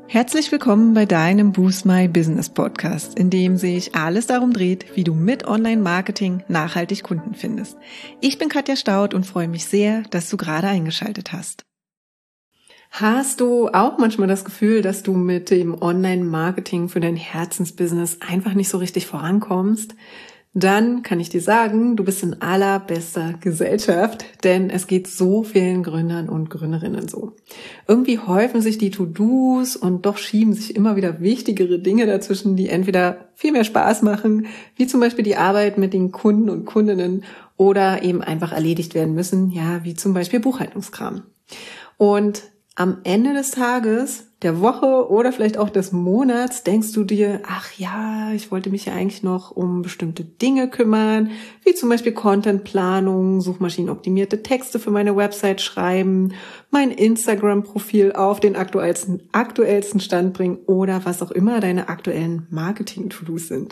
Herzlich willkommen bei deinem Boost My Business Podcast, in dem sich alles darum dreht, wie du mit Online-Marketing nachhaltig Kunden findest. Ich bin Katja Staud und freue mich sehr, dass du gerade eingeschaltet hast. Hast du auch manchmal das Gefühl, dass du mit dem Online-Marketing für dein Herzensbusiness einfach nicht so richtig vorankommst? Dann kann ich dir sagen, du bist in allerbester Gesellschaft, denn es geht so vielen Gründern und Gründerinnen so. Irgendwie häufen sich die To-Dos und doch schieben sich immer wieder wichtigere Dinge dazwischen, die entweder viel mehr Spaß machen, wie zum Beispiel die Arbeit mit den Kunden und Kundinnen oder eben einfach erledigt werden müssen, ja, wie zum Beispiel Buchhaltungskram. Und am Ende des Tages, der Woche oder vielleicht auch des Monats denkst du dir, ach ja, ich wollte mich ja eigentlich noch um bestimmte Dinge kümmern, wie zum Beispiel Contentplanung, suchmaschinenoptimierte Texte für meine Website schreiben, mein Instagram-Profil auf den aktuellsten Stand bringen oder was auch immer deine aktuellen Marketing-To-Dos sind.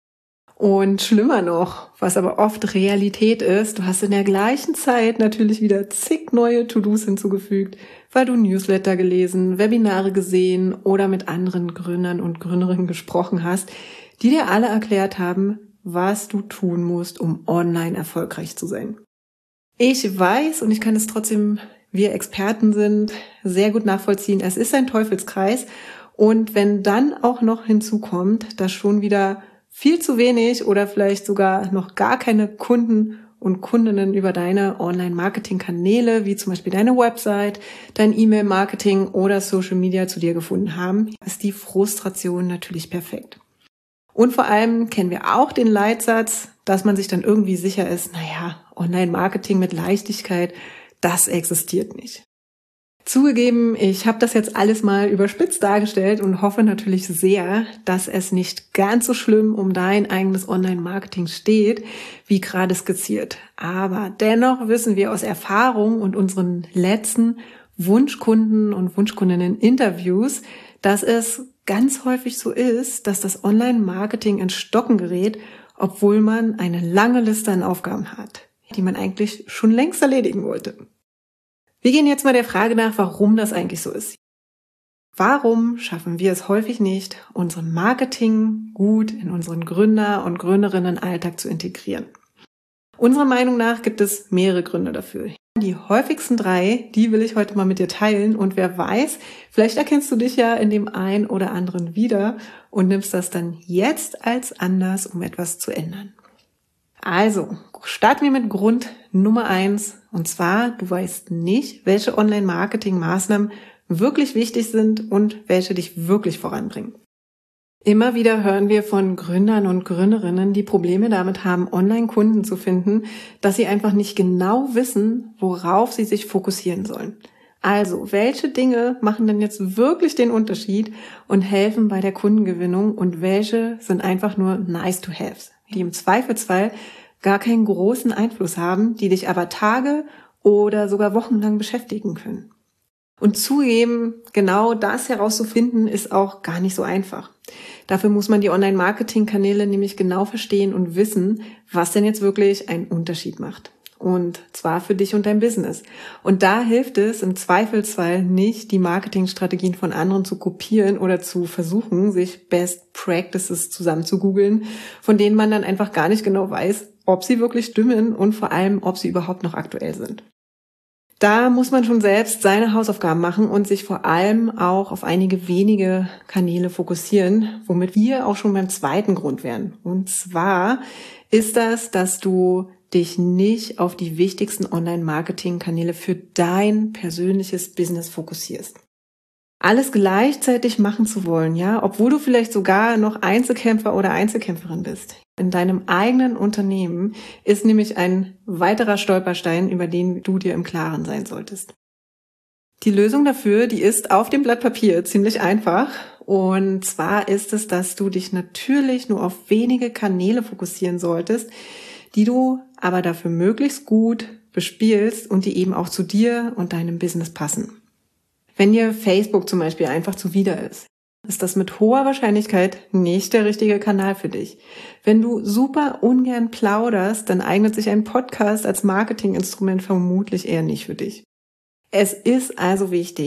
Und schlimmer noch, was aber oft Realität ist, du hast in der gleichen Zeit natürlich wieder zig neue To-Dos hinzugefügt, weil du Newsletter gelesen, Webinare gesehen oder mit anderen Gründern und Gründerinnen gesprochen hast, die dir alle erklärt haben, was du tun musst, um online erfolgreich zu sein. Ich weiß, und ich kann es trotzdem, wir Experten sind, sehr gut nachvollziehen, es ist ein Teufelskreis. Und wenn dann auch noch hinzukommt, dass schon wieder viel zu wenig oder vielleicht sogar noch gar keine Kunden und Kundinnen über deine Online-Marketing-Kanäle, wie zum Beispiel deine Website, dein E-Mail-Marketing oder Social Media zu dir gefunden haben, ist die Frustration natürlich perfekt. Und vor allem kennen wir auch den Leitsatz, dass man sich dann irgendwie sicher ist, naja, Online-Marketing mit Leichtigkeit, das existiert nicht. Zugegeben, ich habe das jetzt alles mal überspitzt dargestellt und hoffe natürlich sehr, dass es nicht ganz so schlimm um dein eigenes Online-Marketing steht, wie gerade skizziert. Aber dennoch wissen wir aus Erfahrung und unseren letzten Wunschkunden und Wunschkundinnen-Interviews, dass es ganz häufig so ist, dass das Online-Marketing ins Stocken gerät, obwohl man eine lange Liste an Aufgaben hat, die man eigentlich schon längst erledigen wollte. Wir gehen jetzt mal der Frage nach, warum das eigentlich so ist. Warum schaffen wir es häufig nicht, unser Marketing gut in unseren Gründer- und Gründerinnen-Alltag zu integrieren? Unserer Meinung nach gibt es mehrere Gründe dafür. Die häufigsten 3, die will ich heute mal mit dir teilen und wer weiß, vielleicht erkennst du dich ja in dem einen oder anderen wieder und nimmst das dann jetzt als Anlass, um etwas zu ändern. Also, starten wir mit Grund Nummer 1. Und zwar, du weißt nicht, welche Online-Marketing-Maßnahmen wirklich wichtig sind und welche dich wirklich voranbringen. Immer wieder hören wir von Gründern und Gründerinnen, die Probleme damit haben, Online-Kunden zu finden, dass sie einfach nicht genau wissen, worauf sie sich fokussieren sollen. Also, welche Dinge machen denn jetzt wirklich den Unterschied und helfen bei der Kundengewinnung und welche sind einfach nur nice to have, die im Zweifelsfall gar keinen großen Einfluss haben, die dich aber Tage oder sogar wochenlang beschäftigen können. Und zugeben, genau das herauszufinden, ist auch gar nicht so einfach. Dafür muss man die Online-Marketing-Kanäle nämlich genau verstehen und wissen, was denn jetzt wirklich einen Unterschied macht. Und zwar für dich und dein Business. Und da hilft es im Zweifelsfall nicht, die Marketingstrategien von anderen zu kopieren oder zu versuchen, sich Best Practices zusammen zu googeln, von denen man dann einfach gar nicht genau weiß, ob sie wirklich stimmen und vor allem, ob sie überhaupt noch aktuell sind. Da muss man schon selbst seine Hausaufgaben machen und sich vor allem auch auf einige wenige Kanäle fokussieren, womit wir auch schon beim zweiten Grund wären. Und zwar ist das, dass du dich nicht auf die wichtigsten Online-Marketing-Kanäle für dein persönliches Business fokussierst. Alles gleichzeitig machen zu wollen, ja, obwohl du vielleicht sogar noch Einzelkämpfer oder Einzelkämpferin bist. In deinem eigenen Unternehmen ist nämlich ein weiterer Stolperstein, über den du dir im Klaren sein solltest. Die Lösung dafür, die ist auf dem Blatt Papier ziemlich einfach. Und zwar ist es, dass du dich natürlich nur auf wenige Kanäle fokussieren solltest, die du aber dafür möglichst gut bespielst und die eben auch zu dir und deinem Business passen. Wenn dir Facebook zum Beispiel einfach zuwider ist das mit hoher Wahrscheinlichkeit nicht der richtige Kanal für dich. Wenn du super ungern plauderst, dann eignet sich ein Podcast als Marketinginstrument vermutlich eher nicht für dich. Es ist also wichtig,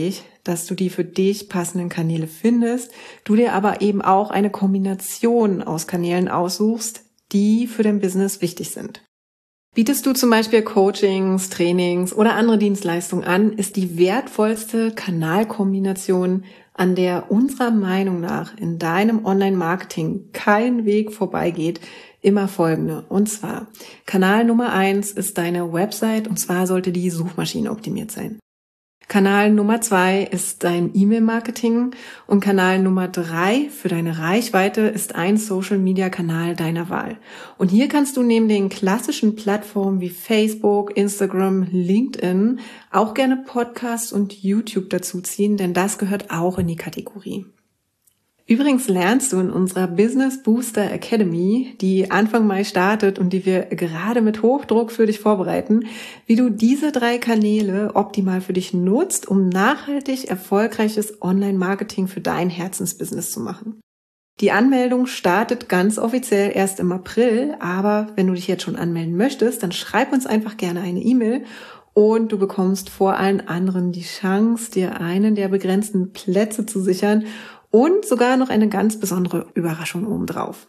dass du die für dich passenden Kanäle findest, du dir aber eben auch eine Kombination aus Kanälen aussuchst, die für dein Business wichtig sind. Bietest du zum Beispiel Coachings, Trainings oder andere Dienstleistungen an, ist die wertvollste Kanalkombination, an der unserer Meinung nach in deinem Online-Marketing kein Weg vorbeigeht, immer folgende. Und zwar, Kanal Nummer 1 ist deine Website, und zwar sollte die suchmaschinenoptimiert sein. Kanal Nummer 2 ist dein E-Mail-Marketing und Kanal Nummer 3 für deine Reichweite ist ein Social-Media-Kanal deiner Wahl. Und hier kannst du neben den klassischen Plattformen wie Facebook, Instagram, LinkedIn auch gerne Podcasts und YouTube dazu ziehen, denn das gehört auch in die Kategorie. Übrigens lernst du in unserer Business Booster Academy, die Anfang Mai startet und die wir gerade mit Hochdruck für dich vorbereiten, wie du diese 3 Kanäle optimal für dich nutzt, um nachhaltig erfolgreiches Online-Marketing für dein Herzensbusiness zu machen. Die Anmeldung startet ganz offiziell erst im April, aber wenn du dich jetzt schon anmelden möchtest, dann schreib uns einfach gerne eine E-Mail und du bekommst vor allen anderen die Chance, dir einen der begrenzten Plätze zu sichern und sogar noch eine ganz besondere Überraschung obendrauf.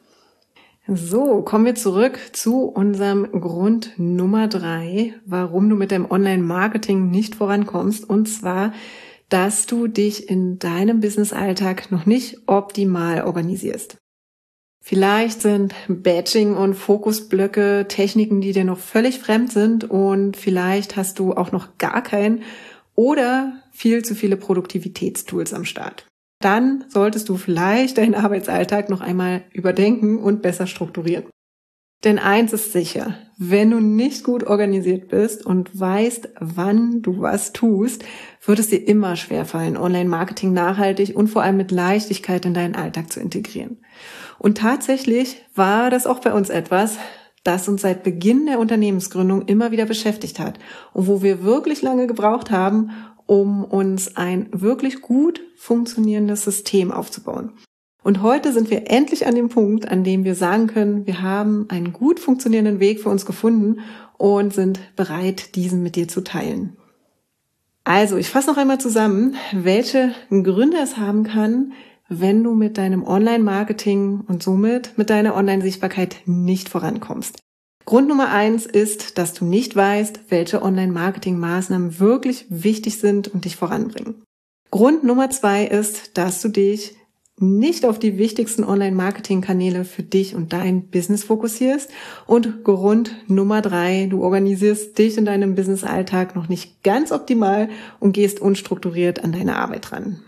So, kommen wir zurück zu unserem Grund Nummer 3, warum du mit deinem Online-Marketing nicht vorankommst. Und zwar, dass du dich in deinem Business-Alltag noch nicht optimal organisierst. Vielleicht sind Batching und Fokusblöcke Techniken, die dir noch völlig fremd sind, und vielleicht hast du auch noch gar keinen oder viel zu viele Produktivitätstools am Start. Dann solltest du vielleicht deinen Arbeitsalltag noch einmal überdenken und besser strukturieren. Denn eins ist sicher, wenn du nicht gut organisiert bist und weißt, wann du was tust, wird es dir immer schwerfallen, Online-Marketing nachhaltig und vor allem mit Leichtigkeit in deinen Alltag zu integrieren. Und tatsächlich war das auch bei uns etwas, das uns seit Beginn der Unternehmensgründung immer wieder beschäftigt hat und wo wir wirklich lange gebraucht haben, um uns ein wirklich gut funktionierendes System aufzubauen. Und heute sind wir endlich an dem Punkt, an dem wir sagen können, wir haben einen gut funktionierenden Weg für uns gefunden und sind bereit, diesen mit dir zu teilen. Also, ich fasse noch einmal zusammen, welche Gründe es haben kann, wenn du mit deinem Online-Marketing und somit mit deiner Online-Sichtbarkeit nicht vorankommst. Grund Nummer 1 ist, dass du nicht weißt, welche Online-Marketing-Maßnahmen wirklich wichtig sind und dich voranbringen. Grund Nummer 2 ist, dass du dich nicht auf die wichtigsten Online-Marketing-Kanäle für dich und dein Business fokussierst. Und Grund Nummer 3, du organisierst dich in deinem Business-Alltag noch nicht ganz optimal und gehst unstrukturiert an deine Arbeit ran.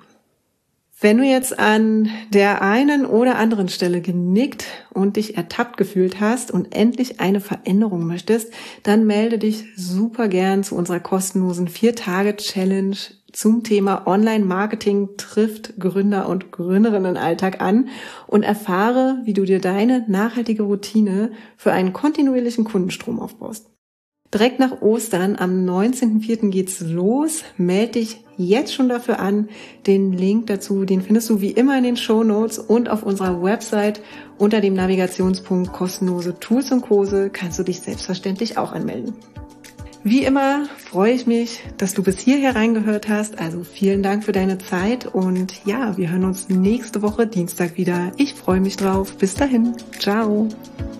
Wenn du jetzt an der einen oder anderen Stelle genickt und dich ertappt gefühlt hast und endlich eine Veränderung möchtest, dann melde dich super gern zu unserer kostenlosen 4-Tage-Challenge zum Thema Online-Marketing trifft Gründer und Gründerinnen-Alltag an und erfahre, wie du dir deine nachhaltige Routine für einen kontinuierlichen Kundenstrom aufbaust. Direkt nach Ostern, am 19.04. geht's los. Melde dich jetzt schon dafür an. Den Link dazu, den findest du wie immer in den Shownotes und auf unserer Website unter dem Navigationspunkt kostenlose Tools und Kurse kannst du dich selbstverständlich auch anmelden. Wie immer freue ich mich, dass du bis hierher reingehört hast. Also vielen Dank für deine Zeit und ja, wir hören uns nächste Woche Dienstag wieder. Ich freue mich drauf. Bis dahin. Ciao.